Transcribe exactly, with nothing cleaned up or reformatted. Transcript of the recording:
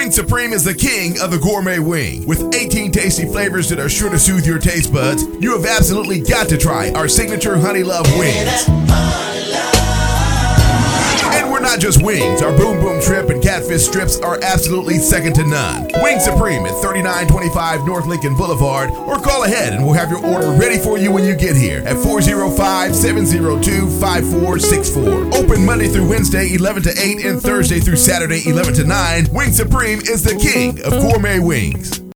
Wing Supreme is the king of the gourmet wing. With eighteen tasty flavors that are sure to soothe your taste buds, you have absolutely got to try our signature Honey Love wings. And we're not just wings. Our Boom Boom Shrimp and Catfish strips are absolutely second to none. Wing Supreme at thirty-nine twenty-five North Lincoln Boulevard, or call ahead and we'll have your order ready for you when you get here at four oh five, seven oh two, five four six four. Open Monday through Wednesday, eleven to eight, and Thursday through Saturday, eleven to nine. Wing Supreme is the king of gourmet wings.